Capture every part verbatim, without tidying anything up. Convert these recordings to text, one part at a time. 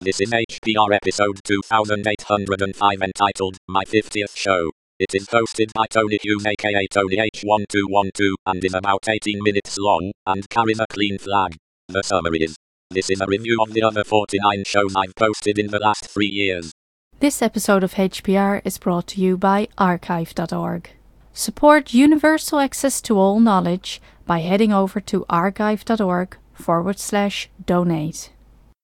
This is H P R episode two thousand eight hundred five entitled My fiftieth Show. It is hosted by Tony Hughes aka Tony H one two one two and is about eighteen minutes long and carries a clean flag. The summary is: this is a review of the other forty-nine shows I've posted in the last three years. This episode of H P R is brought to you by archive dot org. Support universal access to all knowledge by heading over to archive dot org forward slash donate.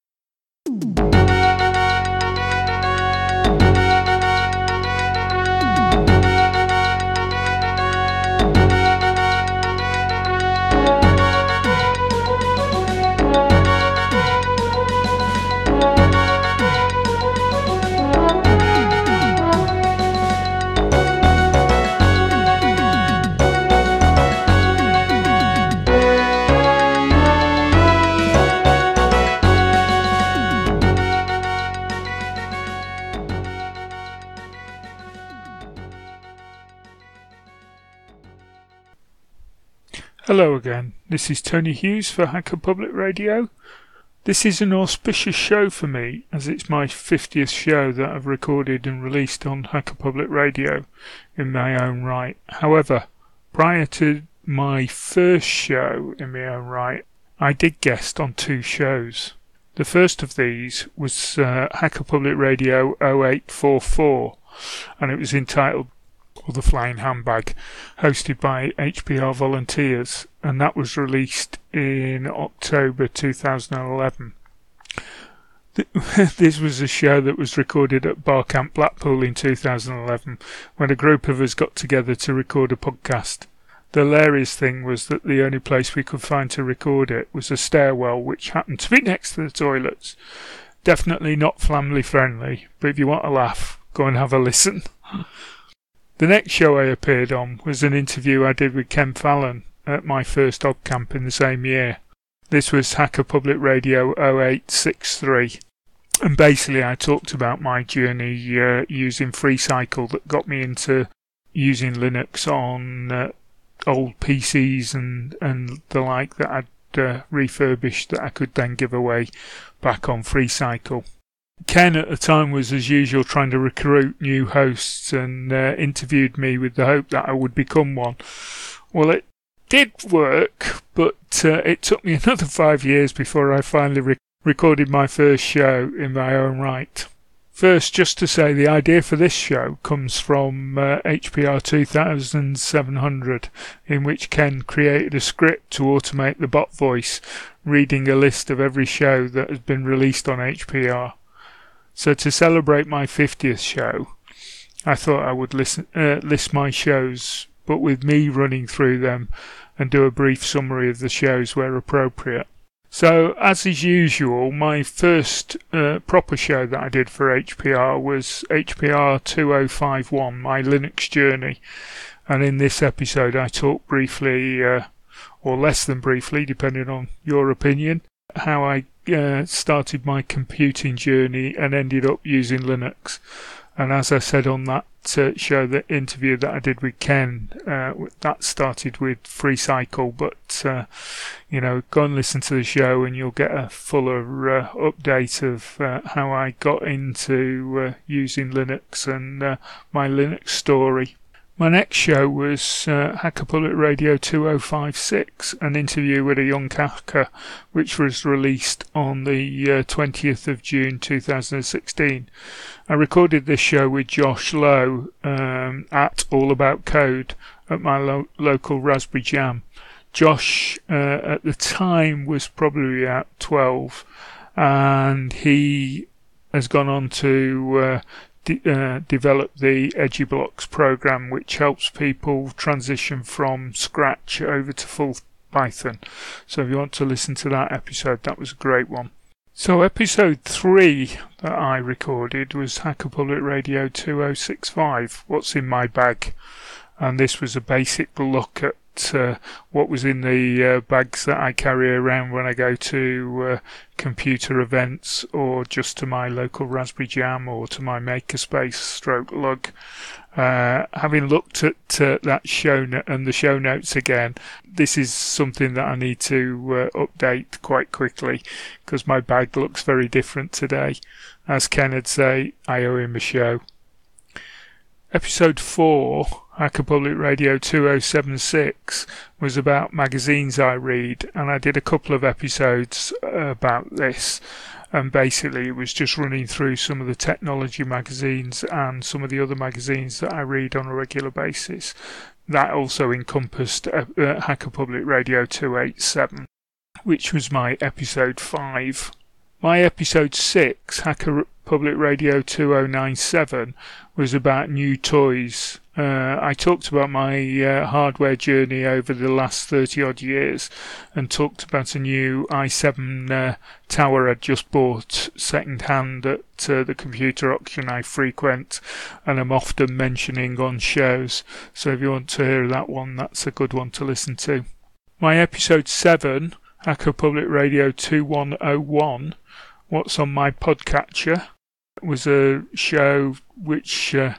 Hello again, this is Tony Hughes for Hacker Public Radio. This is an auspicious show for me as it's my fiftieth show that I've recorded and released on Hacker Public Radio in my own right. However, prior to my first show in my own right, I did guest on two shows. The first of these was uh, Hacker Public Radio oh eight four four and it was entitled or The Flying Handbag, hosted by H P R volunteers, and that was released in October two thousand eleven. This was a show that was recorded at Barcamp Blackpool in two thousand eleven, when a group of us got together to record a podcast. The hilarious thing was that the only place we could find to record it was a stairwell which happened to be next to the toilets. Definitely not family friendly, but if you want to laugh, go and have a listen. The next show I appeared on was an interview I did with Ken Fallon at my first OggCamp in the same year. This was Hacker Public Radio oh eight six three, and basically I talked about my journey uh, using FreeCycle that got me into using Linux on uh, old P Cs and, and the like that I'd uh, refurbished that I could then give away back on FreeCycle. Ken at the time was, as usual, trying to recruit new hosts and uh, interviewed me with the hope that I would become one. Well, it did work, but uh, it took me another five years before I finally re- recorded my first show in my own right. First, just to say, the idea for this show comes from uh, H P R two thousand seven hundred, in which Ken created a script to automate the bot voice, reading a list of every show that has been released on H P R. So to celebrate my fiftieth show, I thought I would listen, uh, list my shows, but with me running through them and do a brief summary of the shows where appropriate. So, as is usual, my first uh, proper show that I did for H P R was H P R two oh five one, My Linux Journey. And in this episode I talk briefly, uh, or less than briefly, depending on your opinion, how I uh, started my computing journey and ended up using Linux. And as I said on that uh, show, the interview that I did with Ken, uh, that started with FreeCycle, but uh, you know, go and listen to the show and you'll get a fuller uh, update of uh, how I got into uh, using Linux and uh, my Linux story. My next show was uh, Hacker Public Radio two oh five six, an interview with a young hacker, which was released on the uh, twentieth of June two thousand sixteen. I recorded this show with Josh Lowe um, at All About Code at my lo- local Raspberry Jam. Josh uh, at the time was probably about twelve, and he has gone on to uh, De- uh, develop the EduBlocks program, which helps people transition from Scratch over to full Python. So if you want to listen to that episode, that was a great one. So episode three that I recorded was Hacker Public Radio two oh six five, What's in My Bag? And this was a basic look at about uh, what was in the uh, bags that I carry around when I go to uh, computer events, or just to my local Raspberry Jam, or to my Makerspace stroke lug. Uh, having looked at uh, that show no- and the show notes again, this is something that I need to uh, update quite quickly, because my bag looks very different today. As Ken would say, I owe him a show. Episode four, Hacker Public Radio two oh seven six, was about magazines I read, and I did a couple of episodes about this, and basically it was just running through some of the technology magazines and some of the other magazines that I read on a regular basis. That also encompassed uh, uh, Hacker Public Radio two eighty-seven, which was my episode five. My episode six, Hacker Public Radio two oh nine seven, was about new toys. Uh, I talked about my uh, hardware journey over the last thirty odd years, and talked about a new i seven uh, tower I'd just bought second hand at uh, the computer auction I frequent, and I'm often mentioning on shows. So if you want to hear that one, that's a good one to listen to. My episode seven, Hacker Public Radio two one oh one, What's on My Podcatcher, was a show which uh,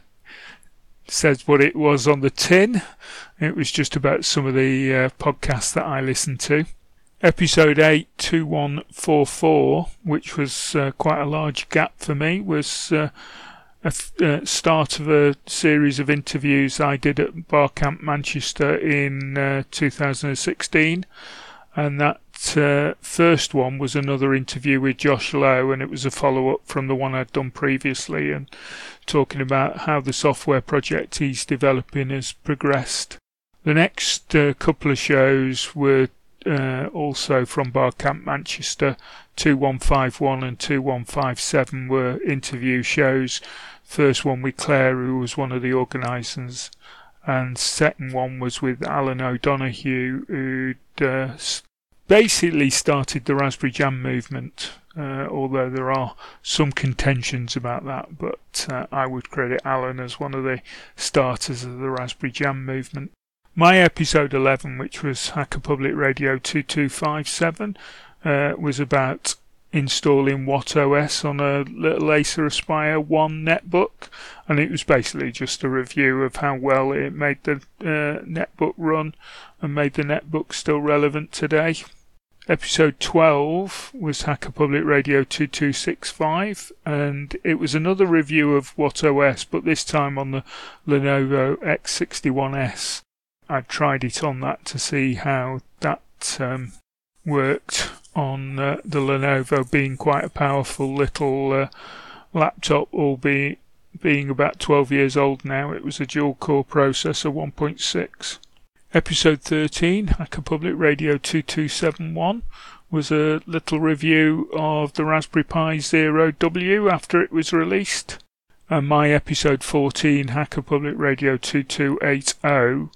says what it was on the tin. It was just about some of the uh, podcasts that I listened to. Episode eight, two one four four, which was uh, quite a large gap for me, was uh, a f- uh, start of a series of interviews I did at Barcamp Manchester in uh, two thousand sixteen. And that uh, first one was another interview with Josh Lowe, and it was a follow-up from the one I'd done previously, and talking about how the software project he's developing has progressed. The next uh, couple of shows were uh, also from Barcamp Manchester. two one five one and two one five seven were interview shows. First one with Claire, who was one of the organisers, and second one was with Alan O'Donoghue, who'd uh, basically started the Raspberry Jam movement, uh, although there are some contentions about that, but uh, I would credit Alan as one of the starters of the Raspberry Jam movement. My episode eleven, which was Hacker Public Radio two two five seven, uh, was about installing WattOS on a little Acer Aspire one netbook, and it was basically just a review of how well it made the uh, netbook run and made the netbook still relevant today. Episode twelve was Hacker Public Radio two two six five, and it was another review of WattOS, but this time on the Lenovo X sixty-one S. I tried it on that to see how that um, worked on uh, the Lenovo, being quite a powerful little uh, laptop, albeit being about twelve years old now. It was a dual-core processor, one point six. Episode thirteen, Hacker Public Radio two two seven one, was a little review of the Raspberry Pi Zero W after it was released. And my episode fourteen, Hacker Public Radio two two eight zero,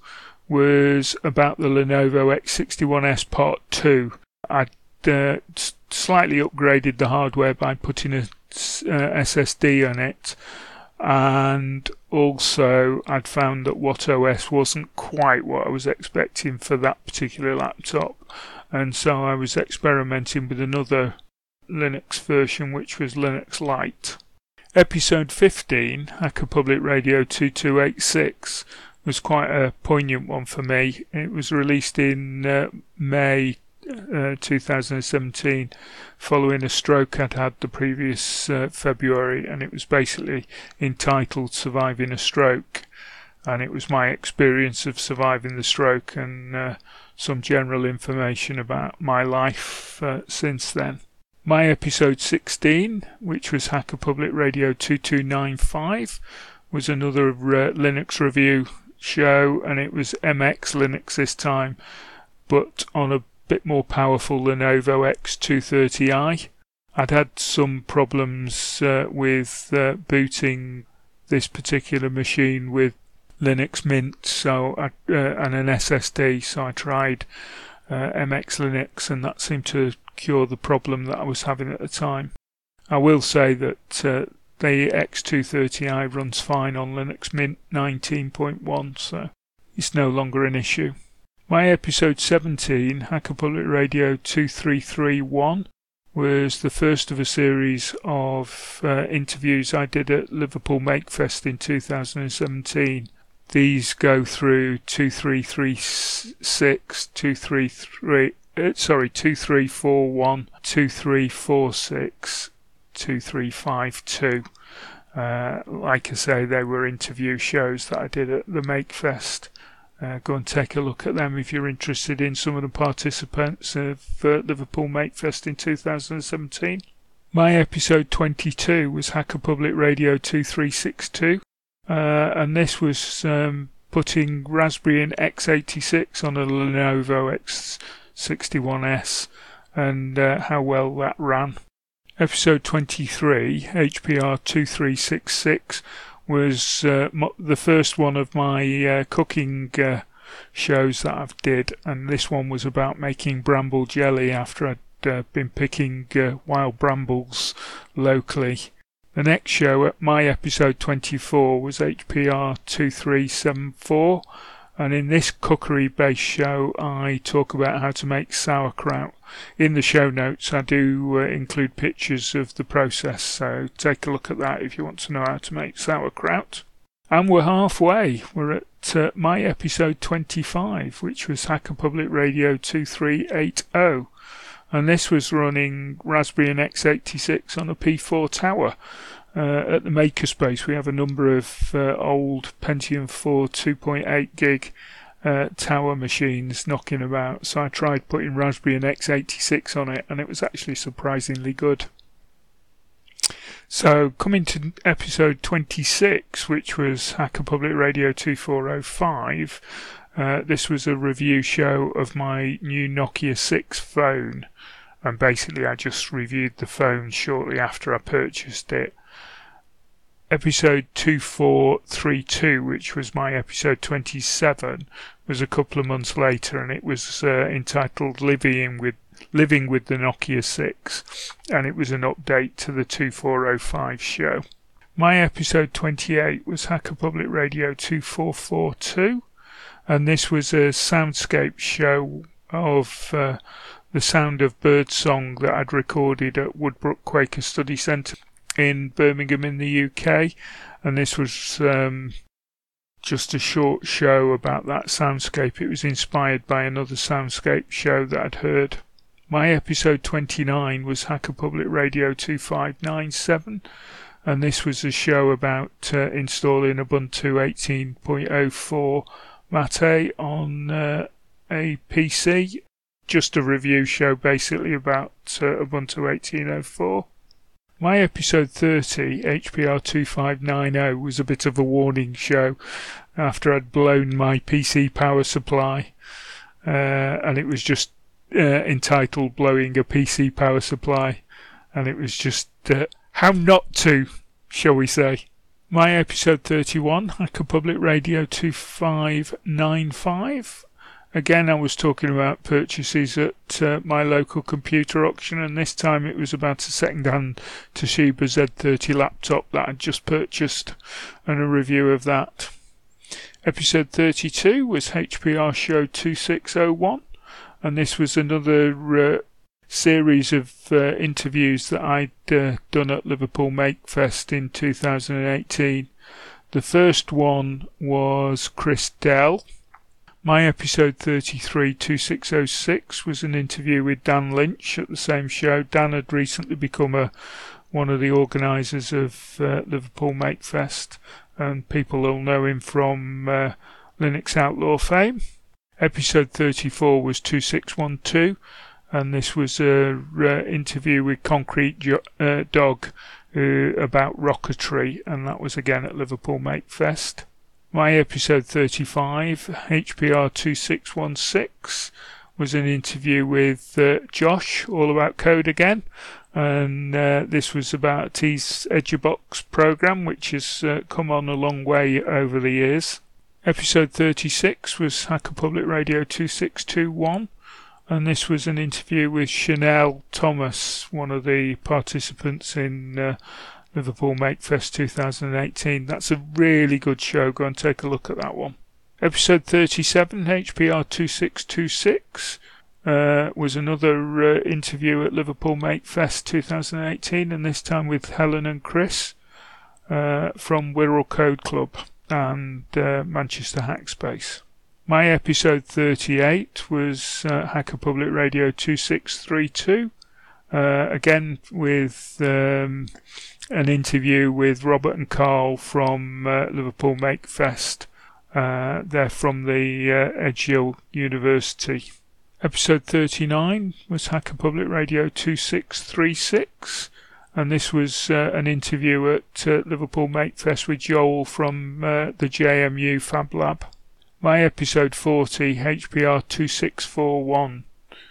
was about the Lenovo X sixty-one S Part two. I'd uh, slightly upgraded the hardware by putting a uh, S S D on it, and also I'd found that WattOS wasn't quite what I was expecting for that particular laptop, and so I was experimenting with another Linux version, which was Linux Lite. Episode fifteen, Hacker Public Radio two two eight six, was quite a poignant one for me. It was released in uh, May uh, two thousand seventeen, following a stroke I'd had the previous uh, February, and it was basically entitled Surviving a Stroke, and it was my experience of surviving the stroke and uh, some general information about my life uh, since then. My episode sixteen, which was Hacker Public Radio two two nine five, was another uh, Linux review show, and it was M X Linux this time, but on a bit more powerful Lenovo X two thirty i. I'd had some problems uh, with uh, booting this particular machine with Linux Mint, so I, uh, and an S S D, so I tried uh, M X Linux, and that seemed to cure the problem that I was having at the time. I will say that uh, the X two thirty i runs fine on Linux Mint nineteen point one, so it's no longer an issue. My episode seventeen, Hacker Public Radio two three three one, was the first of a series of uh, interviews I did at Liverpool Makefest in two thousand seventeen. These go through two three three six, two three three, uh, sorry, two three four one, two three four six, two three five two. Uh, like I say, they were interview shows that I did at the Makefest. Uh, go and take a look at them if you're interested in some of the participants of uh, Liverpool Makefest in two thousand seventeen. My episode twenty-two was Hacker Public Radio two three six two, uh, and this was um, putting Raspberry and x eighty-six on a Lenovo X sixty-one S and uh, how well that ran. Episode twenty-three, H P R two three six six, was uh, mo- the first one of my uh, cooking uh, shows that I've did, and this one was about making bramble jelly after I'd uh, been picking uh, wild brambles locally. The next show, at my episode twenty-four, was H P R two three seven four, and in this cookery-based show I talk about how to make sauerkraut. In the show notes I do uh, include pictures of the process, so take a look at that if you want to know how to make sauerkraut. And we're halfway. We're at uh, my episode twenty-five, which was Hacker Public Radio two three eight zero, and this was running Raspberry and x eighty-six on a P four tower. Uh, at the Makerspace we have a number of uh, old Pentium four two point eight gig uh, tower machines knocking about, so I tried putting Raspberry and x eighty-six on it and it was actually surprisingly good. So coming to episode twenty-six, which was Hacker Public Radio two four zero five, uh, this was a review show of my new Nokia six phone, and basically I just reviewed the phone shortly after I purchased it. Episode two four three two, which was my episode twenty-seven, was a couple of months later, and it was uh, entitled Living with Living with the Nokia six, and it was an update to the two four zero five show. My episode twenty-eight was Hacker Public Radio two four four two, and this was a soundscape show of uh, the sound of birdsong that I'd recorded at Woodbrook Quaker Study Centre in Birmingham in the U K, and this was um, just a short show about that soundscape. It was inspired by another soundscape show that I'd heard. My episode twenty-nine was Hacker Public Radio two five nine seven, and this was a show about uh, installing Ubuntu eighteen point oh four Mate on uh, a P C. Just a review show basically about uh, Ubuntu eighteen oh four. My episode thirty, H P R two five nine zero, was a bit of a warning show after I'd blown my P C power supply, uh, and it was just uh, entitled Blowing a P C Power Supply, and it was just uh, how not to, shall we say. My episode thirty-one, Hacker Public Radio two five nine five. Again, I was talking about purchases at uh, my local computer auction, and this time it was about a second-hand Toshiba Z thirty laptop that I'd just purchased, and a review of that. Episode thirty-two was H P R Show two six zero one, and this was another uh, series of uh, interviews that I'd uh, done at Liverpool Makefest in two thousand eighteen. The first one was Chris Dell. My episode thirty-three, two six zero six, was an interview with Dan Lynch at the same show. Dan had recently become a one of the organisers of uh, Liverpool Makefest, and people will know him from uh, Linux Outlaw fame. Episode thirty-four was two six one two, and this was an uh, interview with Concrete jo- uh, Dog uh, about rocketry, and that was again at Liverpool Makefest. My episode thirty-five, H P R two six one six, was an interview with uh, Josh, all about code again, and uh, this was about T's EduBox program, which has uh, come on a long way over the years. Episode thirty-six was Hacker Public Radio two six two one, and this was an interview with Chanel Thomas, one of the participants in uh, Liverpool Makefest two thousand eighteen. That's a really good show. Go and take a look at that one. Episode thirty-seven, H P R two six two six, uh, was another uh, interview at Liverpool Makefest twenty eighteen, and this time with Helen and Chris uh, from Wirral Code Club and uh, Manchester Hackspace. My episode thirty-eight was uh, Hacker Public Radio two six three two, uh, again with um, an interview with Robert and Carl from uh, Liverpool Makefest. Uh, they're from the uh, Edgehill University. Episode thirty-nine was Hacker Public Radio two six three six, and this was uh, an interview at uh, Liverpool Makefest with Joel from uh, the J M U Fab Lab. My episode forty, H P R two six four one,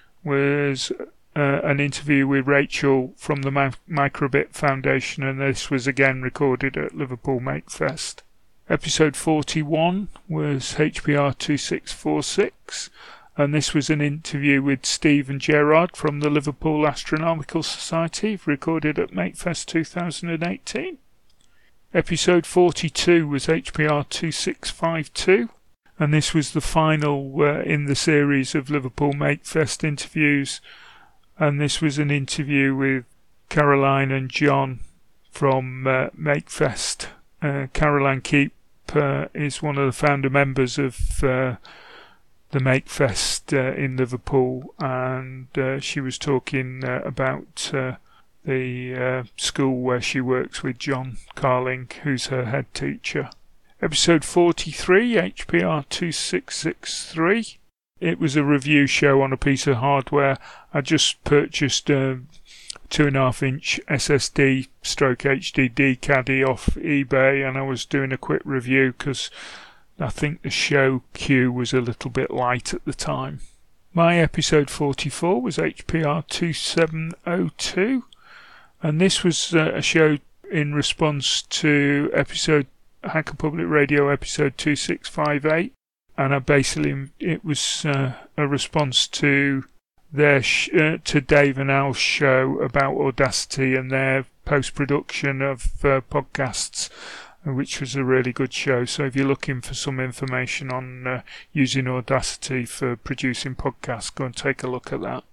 was uh, an interview with Rachel from the Mi- Microbit Foundation, and this was again recorded at Liverpool Makefest. Episode forty-one was H P R two six four six, and this was an interview with Steve and Gerard from the Liverpool Astronomical Society, recorded at Makefest twenty eighteen. Episode forty-two was H P R two six five two, and this was the final uh, in the series of Liverpool Makefest interviews, and this was an interview with Caroline and John from uh, Makefest. Uh, Caroline Keep uh, is one of the founder members of uh, the Makefest uh, in Liverpool, and uh, she was talking uh, about uh, the uh, school where she works with John Carling, who's her head teacher. Episode forty-three, H P R two six six three. It was a review show on a piece of hardware. I just purchased a two and a half inch S S D stroke H D D caddy off eBay, and I was doing a quick review because I think the show queue was a little bit light at the time. My episode forty-four was H P R two seven oh two, and this was uh, a show in response to episode Hacker Public Radio episode two six five eight, and I basically it was uh, a response to their sh- uh, to Dave and Al's show about Audacity and their post-production of uh, podcasts, which was a really good show. So if you're looking for some information on uh, using Audacity for producing podcasts, go and take a look at that.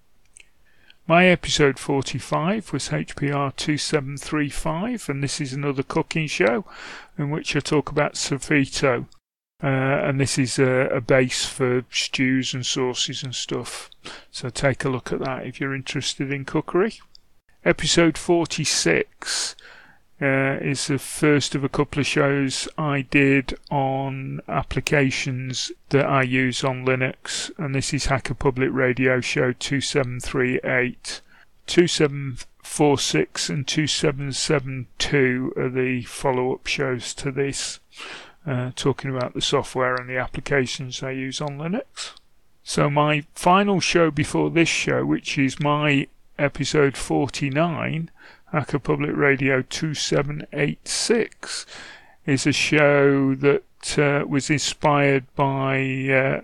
My episode forty-five was H P R two seven three five, and this is another cooking show in which I talk about Sofrito. Uh, and this is a, a base for stews and sauces and stuff. So take a look at that if you're interested in cookery. Episode forty-six uh, is the first of a couple of shows I did on applications that I use on Linux, and this is Hacker Public Radio show two seven three eight. two seven four six and two seven seven two are the follow-up shows to this, uh, talking about the software and the applications I use on Linux. So my final show before this show, which is my episode forty-nine, Hacker Public Radio two seven eight six, is a show that uh, was inspired by uh,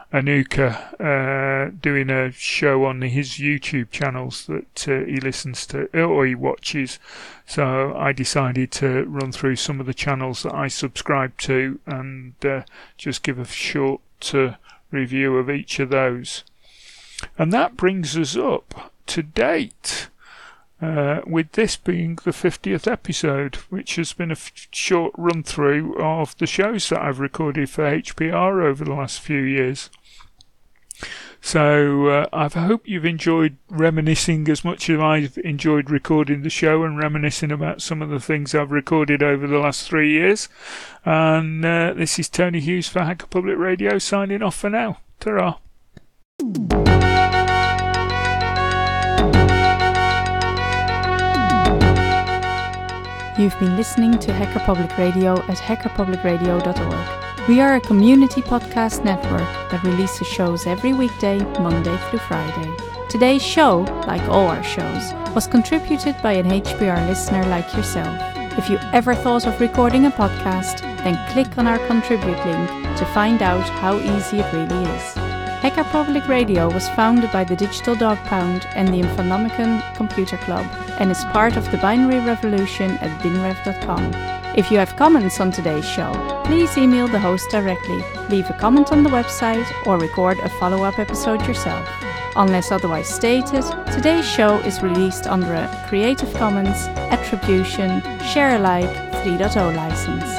Anuka uh, doing a show on his YouTube channels that uh, he listens to or he watches. So I decided to run through some of the channels that I subscribe to and uh, just give a short uh, review of each of those. And that brings us up to date, uh, with this being the fiftieth episode, which has been a f- short run through of the shows that I've recorded for H P R over the last few years. So uh, I hope you've enjoyed reminiscing as much as I've enjoyed recording the show and reminiscing about some of the things I've recorded over the last three years. And uh, this is Tony Hughes for Hacker Public Radio signing off for now. Ta-ra. You've been listening to Hacker Public Radio at hacker public radio dot org. We are a community podcast network that releases shows every weekday, Monday through Friday. Today's show, like all our shows, was contributed by an H P R listener like yourself. If you ever thought of recording a podcast, then click on our contribute link to find out how easy it really is. Hacker Public Radio was founded by the Digital Dog Pound and the Infonomicon Computer Club and is part of the binary revolution at binrev dot com. If you have comments on today's show, please email the host directly, leave a comment on the website, or record a follow-up episode yourself. Unless otherwise stated, today's show is released under a Creative Commons Attribution Share Alike three point oh license.